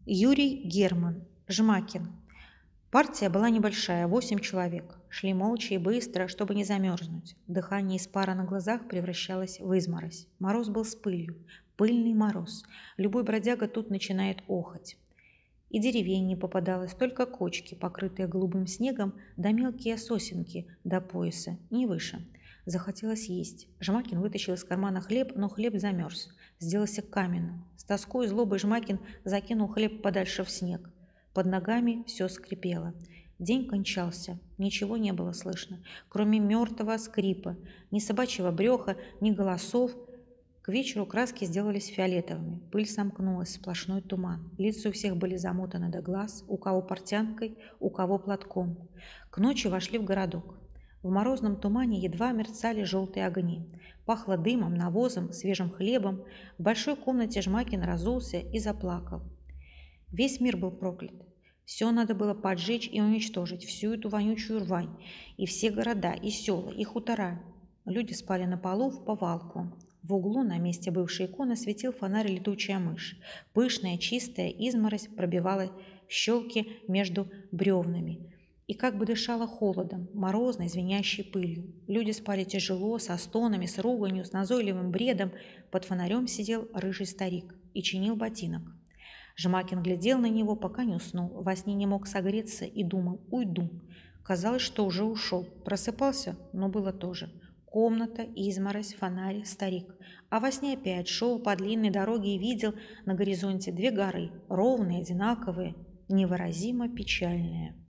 Юрий Герман, Жмакин. Партия была небольшая, 8 человек. Шли молча и быстро, чтобы не замерзнуть. Дыхание из пара на глазах превращалось в изморозь. Мороз был с пылью. Пыльный мороз. Любой бродяга тут начинает охать. И деревень не попадалось, только кочки, покрытые голубым снегом, да мелкие сосенки до пояса, не выше. Захотелось есть. Жмакин вытащил из кармана хлеб, но хлеб замерз, сделался каменным. С тоской и злобой Жмакин закинул хлеб подальше в снег. Под ногами все скрипело. День кончался, ничего не было слышно, кроме мертвого скрипа, ни собачьего бреха, ни голосов. К вечеру краски сделались фиолетовыми, пыль сомкнулась, сплошной туман. Лица у всех были замотаны до глаз, у кого портянкой, у кого платком. К ночи вошли в городок. В морозном тумане едва мерцали желтые огни. Пахло дымом, навозом, свежим хлебом. В большой комнате Жмакин разулся и заплакал. Весь мир был проклят. Все надо было поджечь и уничтожить, всю эту вонючую рвань, и все города, и села, и хутора. Люди спали на полу в повалку. В углу на месте бывшей иконы светил фонарь летучая мышь. Пышная, чистая изморозь пробивала щелки между бревнами и как бы дышала холодом, морозной, звенящей пылью. Люди спали тяжело, со стонами, с руганью, с назойливым бредом. Под фонарем сидел рыжий старик и чинил ботинок. Жмакин глядел на него, пока не уснул. Во сне не мог согреться и думал: уйду. Казалось, что уже ушел. Просыпался, но было тоже. Комната, изморозь, фонарь, старик. А во сне опять шел по длинной дороге и видел на горизонте две горы, ровные, одинаковые, невыразимо печальные.